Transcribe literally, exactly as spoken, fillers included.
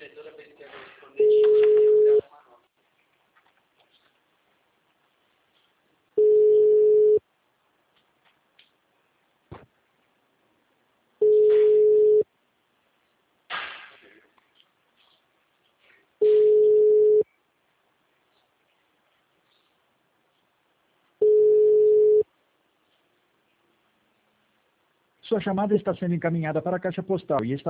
Sua chamada está sendo encaminhada para a caixa postal e está